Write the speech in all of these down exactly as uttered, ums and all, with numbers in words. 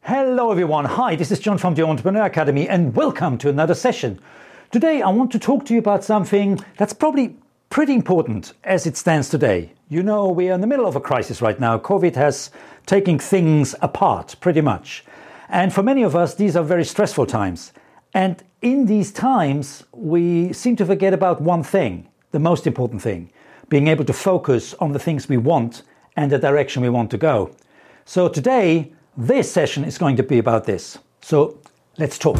Hello everyone, hi, this is John from the Entrepreneur Academy and welcome to another session. Today I want to talk to you about something that's probably pretty important as it stands today. You know, we are in the middle of a crisis right now. COVID has taken things apart pretty much. And for many of us, these are very stressful times. And in these times, we seem to forget about one thing, the most important thing, being able to focus on the things we want and the direction we want to go. So today, this session is going to be about this. So let's talk.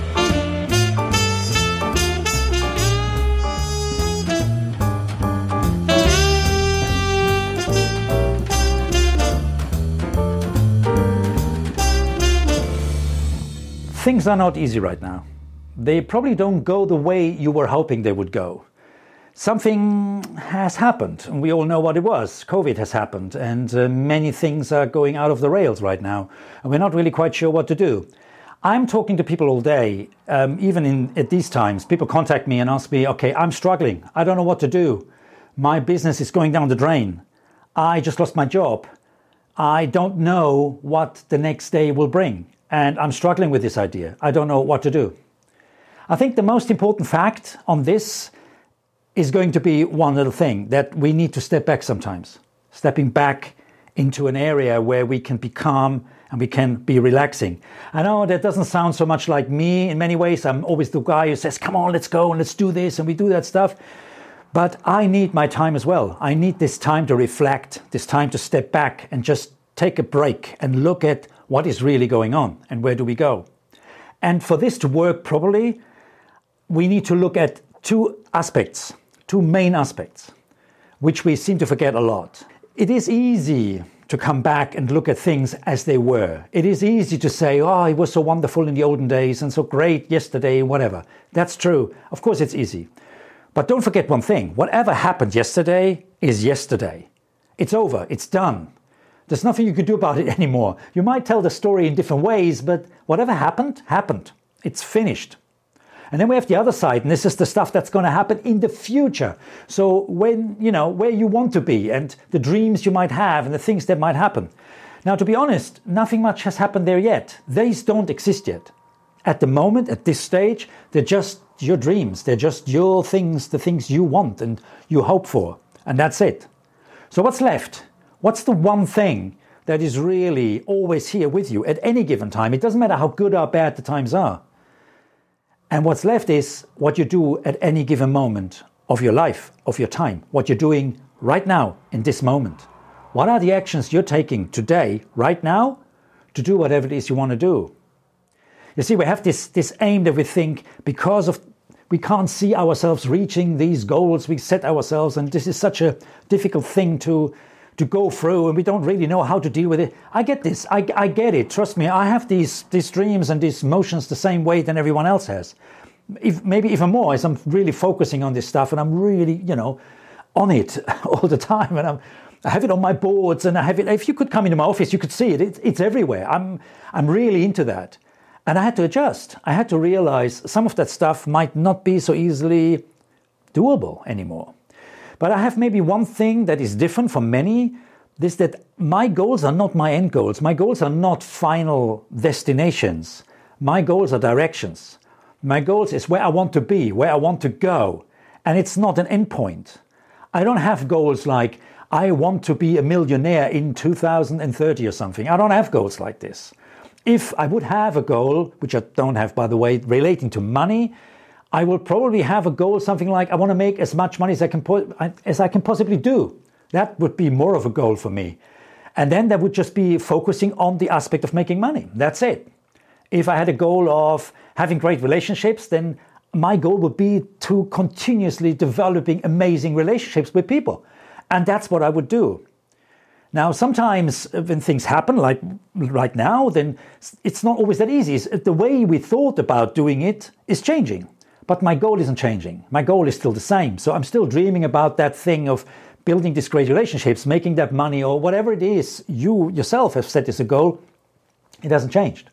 Things are not easy right now. They probably don't go the way you were hoping they would go. Something has happened, and we all know what it was. COVID has happened, and uh, many things are going out of the rails right now, and we're not really quite sure what to do. I'm talking to people all day, um, even in at these times. People contact me and ask me, okay, I'm struggling. I don't know what to do. My business is going down the drain. I just lost my job. I don't know what the next day will bring, and I'm struggling with this idea. I don't know what to do. I think the most important fact on this is going to be one little thing, that we need to step back sometimes. Stepping back into an area where we can be calm and we can be relaxing. I know that doesn't sound so much like me in many ways. I'm always the guy who says, come on, let's go and let's do this, and we do that stuff. But I need my time as well. I need this time to reflect, this time to step back and just take a break and look at what is really going on and where do we go. And for this to work properly, we need to look at two aspects. Two main aspects, which we seem to forget a lot. It is easy to come back and look at things as they were. It is easy to say, oh, it was so wonderful in the olden days and so great yesterday, whatever. That's true. Of course, it's easy. But don't forget one thing. Whatever happened yesterday is yesterday. It's over. It's done. There's nothing you can do about it anymore. You might tell the story in different ways, but whatever happened, happened. It's finished. And then we have the other side, and this is the stuff that's going to happen in the future. So when, you know, where you want to be and the dreams you might have and the things that might happen. Now, to be honest, nothing much has happened there yet. These don't exist yet. At the moment, at this stage, they're just your dreams. They're just your things, the things you want and you hope for. And that's it. So what's left? What's the one thing that is really always here with you at any given time? It doesn't matter how good or bad the times are. And what's left is what you do at any given moment of your life, of your time, what you're doing right now in this moment. What are the actions you're taking today, right now, to do whatever it is you want to do? You see, we have this, this aim that we think because of we can't see ourselves reaching these goals we set ourselves, and this is such a difficult thing to to go through, and we don't really know how to deal with it. I get this. I, I get it. Trust me, I have these these dreams and these emotions the same way than everyone else has. If, maybe even more, as I'm really focusing on this stuff, and I'm really, you know, on it all the time. And I'm, I have it on my boards, and I have it. If you could come into my office, you could see it. It's, it's everywhere. I'm I'm really into that, and I had to adjust. I had to realize some of that stuff might not be so easily doable anymore. But I have maybe one thing that is different from many, is that my goals are not my end goals. My goals are not final destinations. My goals are directions. My goals is where I want to be, where I want to go. And it's not an end point. I don't have goals like, I want to be a millionaire in two thousand thirty or something. I don't have goals like this. If I would have a goal, which I don't have, by the way, relating to money, I will probably have a goal, something like I want to make as much money as I can po- as I can possibly do. That would be more of a goal for me. And then that would just be focusing on the aspect of making money. That's it. If I had a goal of having great relationships, then my goal would be to continuously developing amazing relationships with people. And that's what I would do. Now, sometimes when things happen, like right now, then it's not always that easy. The way we thought about doing it is changing. But my goal isn't changing. My goal is still the same. So I'm still dreaming about that thing of building these great relationships, making that money, or whatever it is you yourself have set as a goal. It hasn't changed.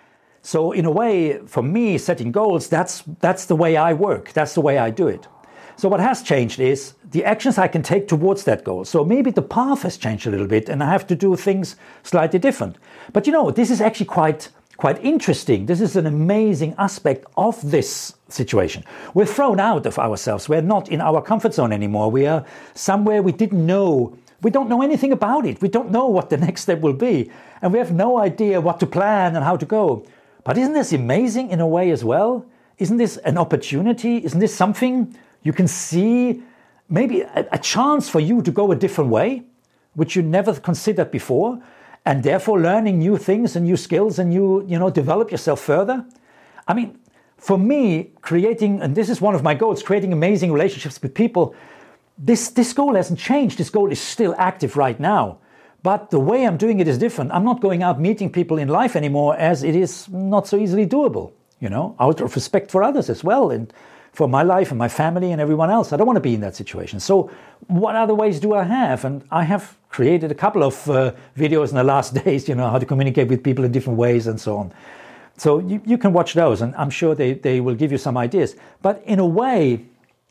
So in a way, for me, setting goals, that's that's the way I work. That's the way I do it. So what has changed is the actions I can take towards that goal. So maybe the path has changed a little bit and I have to do things slightly different. But you know, this is actually quite, quite interesting. This is an amazing aspect of this situation. We're thrown out of ourselves. We're not in our comfort zone anymore. We are somewhere we didn't know. We don't know anything about it. We don't know what the next step will be. And we have no idea what to plan and how to go. But isn't this amazing in a way as well? Isn't this an opportunity? Isn't this something you can see, maybe a, a chance for you to go a different way, which you never considered before, and therefore learning new things and new skills and you, you know, develop yourself further? I mean, for me, creating, and this is one of my goals, creating amazing relationships with people, this, this goal hasn't changed. This goal is still active right now. But the way I'm doing it is different. I'm not going out meeting people in life anymore, as it is not so easily doable, you know, out of respect for others as well, and for my life and my family and everyone else. I don't want to be in that situation. So what other ways do I have? And I have created a couple of uh, videos in the last days, you know, how to communicate with people in different ways and so on. So you, you can watch those, and I'm sure they, they will give you some ideas. But in a way,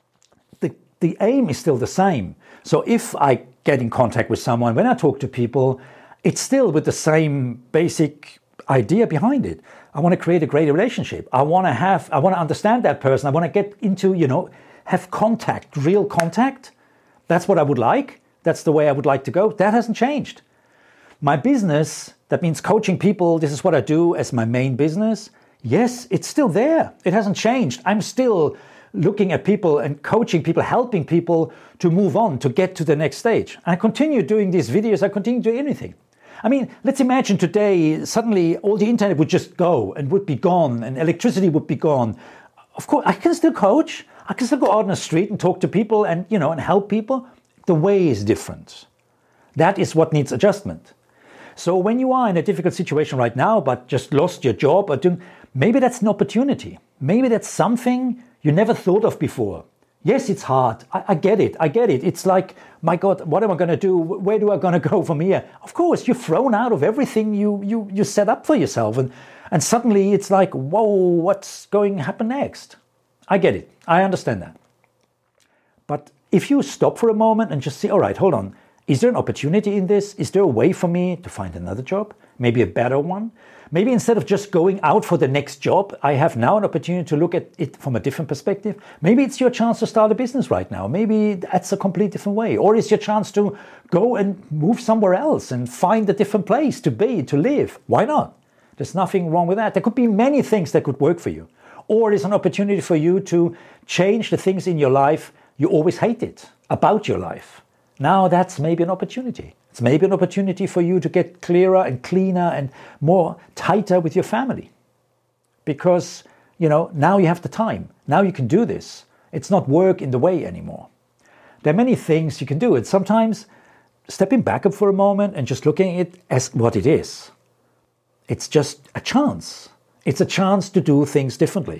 the, the aim is still the same. So if I get in contact with someone, when I talk to people, it's still with the same basic idea behind it. I want to create a great relationship. I want to have, I want to understand that person. I want to get into, you know, have contact, real contact. That's what I would like. That's the way I would like to go. That hasn't changed. My business, that means coaching people, this is what I do as my main business. Yes, it's still there. It hasn't changed. I'm still looking at people and coaching people, helping people to move on, to get to the next stage. I continue doing these videos. I continue doing anything. I mean, let's imagine today, suddenly all the internet would just go and would be gone and electricity would be gone. Of course, I can still coach. I can still go out on the street and talk to people and, you know, and help people. The way is different. That is what needs adjustment. So when you are in a difficult situation right now, but just lost your job, or doing, maybe that's an opportunity. Maybe that's something you never thought of before. Yes, it's hard. I, I get it. I get it. It's like, my God, what am I going to do? Where do I going to go from here? Of course, you're thrown out of everything you you you set up for yourself, and and suddenly it's like, whoa, what's going to happen next? I get it. I understand that. But if you stop for a moment and just say, all right, hold on. Is there an opportunity in this? Is there a way for me to find another job? Maybe a better one? Maybe instead of just going out for the next job, I have now an opportunity to look at it from a different perspective. Maybe it's your chance to start a business right now. Maybe that's a complete different way. Or it's your chance to go and move somewhere else and find a different place to be, to live. Why not? There's nothing wrong with that. There could be many things that could work for you. Or it's an opportunity for you to change the things in your life you always hated about your life. Now that's maybe an opportunity. It's maybe an opportunity for you to get clearer and cleaner and more tighter with your family. Because, you know, now you have the time. Now you can do this. It's not work in the way anymore. There are many things you can do. It's sometimes stepping back up for a moment and just looking at it as what it is. It's just a chance. It's a chance to do things differently.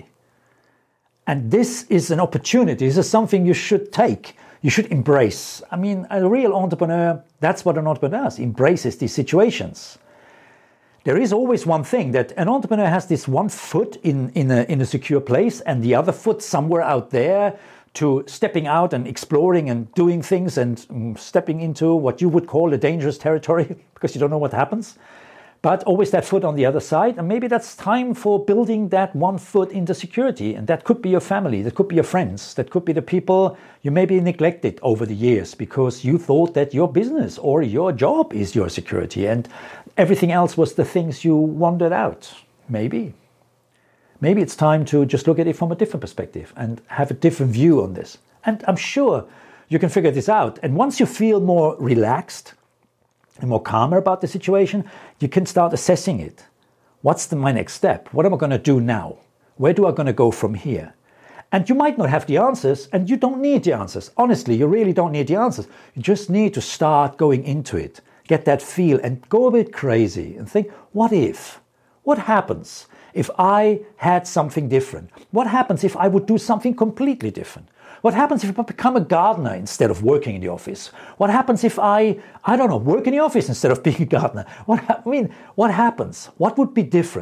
And this is an opportunity. This is something you should take. You should embrace. I mean, a real entrepreneur, that's what an entrepreneur does, embraces these situations. There is always one thing, that an entrepreneur has this one foot in, in, a, in a secure place and the other foot somewhere out there to stepping out and exploring and doing things and um, stepping into what you would call a dangerous territory because you don't know what happens. But always that foot on the other side. And maybe that's time for building that one foot into security. And that could be your family. That could be your friends. That could be the people you maybe neglected over the years because you thought that your business or your job is your security and everything else was the things you wandered out. Maybe. Maybe it's time to just look at it from a different perspective and have a different view on this. And I'm sure you can figure this out. And once you feel more relaxed and more calmer about the situation, you can start assessing it. What's the, my next step? What am I going to do now? Where do I going to go from here? And you might not have the answers, and you don't need the answers. Honestly, you really don't need the answers. You just need to start going into it, get that feel, and go a bit crazy and think, what if? What happens if I had something different? What happens if I would do something completely different? What happens if I become a gardener instead of working in the office? What happens if I, I don't know, work in the office instead of being a gardener? What I mean, what happens? What would be different?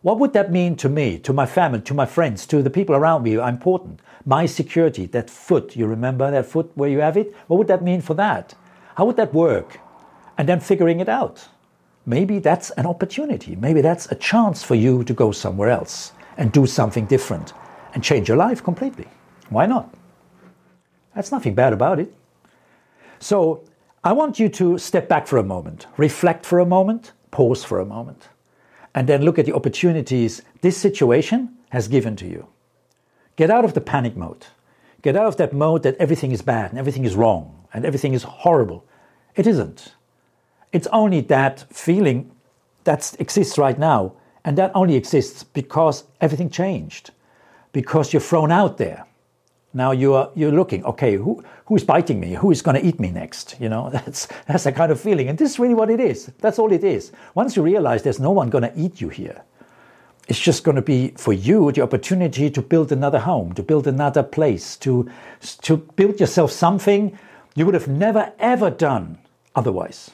What would that mean to me, to my family, to my friends, to the people around me who are important? My security, that foot, you remember that foot where you have it? What would that mean for that? How would that work? And then figuring it out. Maybe that's an opportunity. Maybe that's a chance for you to go somewhere else and do something different and change your life completely. Why not? That's nothing bad about it. So I want you to step back for a moment, reflect for a moment, pause for a moment, and then look at the opportunities this situation has given to you. Get out of the panic mode. Get out of that mode that everything is bad and everything is wrong and everything is horrible. It isn't. It's only that feeling that exists right now, and that only exists because everything changed, because you're thrown out there. Now you are you're looking, okay, who who is biting me? Who is going to eat me next? You know, that's that's the kind of feeling, and this is really what it is. That's all it is. Once you realize there's no one going to eat you here, it's just going to be for you the opportunity to build another home, to build another place, to to build yourself something you would have never ever done otherwise.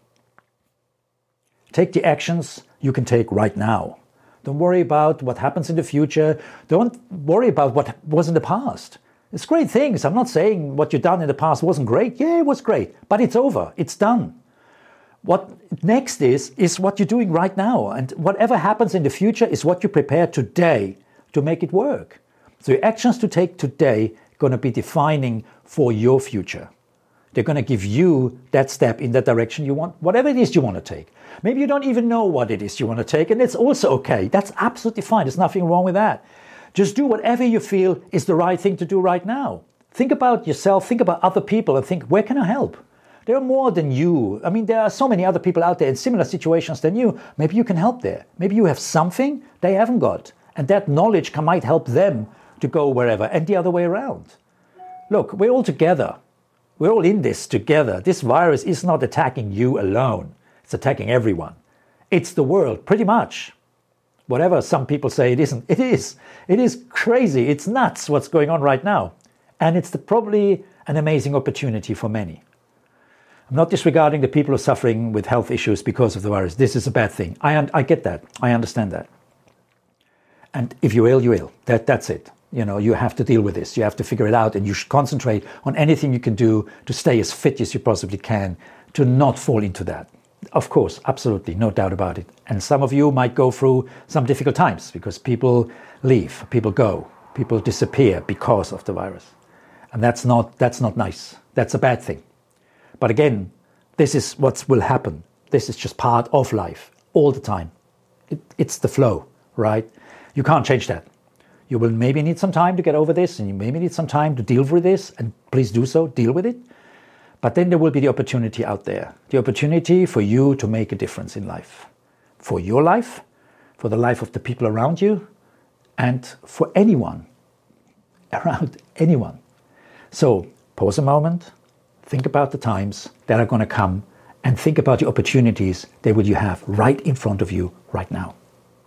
Take the actions you can take right now. Don't worry about what happens in the future. Don't worry about what was in the past. It's great things. I'm not saying what you've done in the past wasn't great. Yeah, it was great, but it's over. It's done. What next is, is what you're doing right now. And whatever happens in the future is what you prepare today to make it work. So your actions to take today are going to be defining for your future. They're going to give you that step in that direction you want, whatever it is you want to take. Maybe you don't even know what it is you want to take, and it's also okay. That's absolutely fine. There's nothing wrong with that. Just do whatever you feel is the right thing to do right now. Think about yourself, think about other people, and think, where can I help? There are more than you. I mean, there are so many other people out there in similar situations than you. Maybe you can help there. Maybe you have something they haven't got, and that knowledge can, might help them to go wherever, and the other way around. Look, we're all together. We're all in this together. This virus is not attacking you alone. It's attacking everyone. It's the world, pretty much. Whatever some people say it isn't, it is. It is crazy. It's nuts what's going on right now. And it's the, probably an amazing opportunity for many. I'm not disregarding the people who are suffering with health issues because of the virus. This is a bad thing. I, un- I get that. I understand that. And if you're ill, you're ill. That, that's it. You know, you have to deal with this. You have to figure it out, and you should concentrate on anything you can do to stay as fit as you possibly can, to not fall into that. Of course, absolutely, no doubt about it. And some of you might go through some difficult times because people leave, people go, people disappear because of the virus. And that's not, that's not nice. That's a bad thing. But again, this is what will happen. This is just part of life all the time. It, it's the flow, right? You can't change that. You will maybe need some time to get over this, and you maybe need some time to deal with this, and please do so, deal with it. But then there will be the opportunity out there, the opportunity for you to make a difference in life. For your life, for the life of the people around you, and for anyone, around anyone. So pause a moment, think about the times that are going to come, and think about the opportunities that will you have right in front of you right now.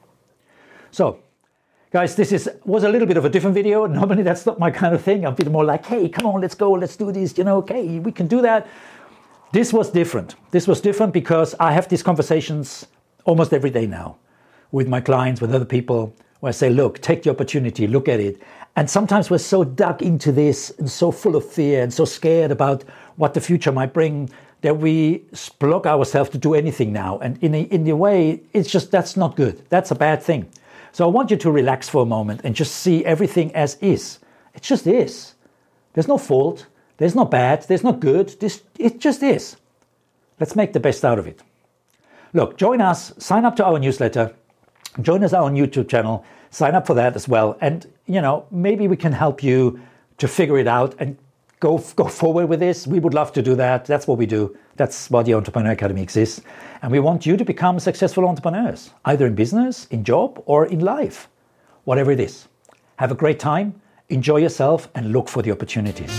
So, guys, this is was a little bit of a different video. Normally that's not my kind of thing. I'm a bit more like, hey, come on, let's go, let's do this, you know, okay, we can do that. This was different. This was different because I have these conversations almost every day now with my clients, with other people, where I say, look, take the opportunity, look at it. And sometimes we're so dug into this and so full of fear and so scared about what the future might bring that we block ourselves to do anything now. And in a, in a way, it's just, that's not good. That's a bad thing. So I want you to relax for a moment and just see everything as is. It just is. There's no fault. There's no bad. There's no good. This, it just is. Let's make the best out of it. Look, join us. Sign up to our newsletter. Join us on our YouTube channel. Sign up for that as well. And, you know, maybe we can help you to figure it out and go, go forward with this. We would love to do that. That's what we do. That's why the Entrepreneur Academy exists. And we want you to become successful entrepreneurs, either in business, in job, or in life, whatever it is. Have a great time, enjoy yourself, and look for the opportunities.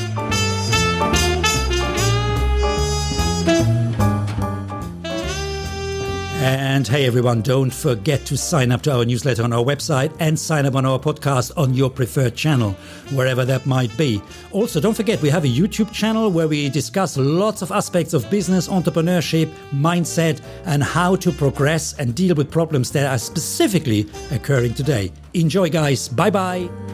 And hey everyone, don't forget to sign up to our newsletter on our website and sign up on our podcast on your preferred channel, wherever that might be. Also, don't forget we have a YouTube channel where we discuss lots of aspects of business, entrepreneurship, mindset, and how to progress and deal with problems that are specifically occurring today. Enjoy, guys. Bye bye.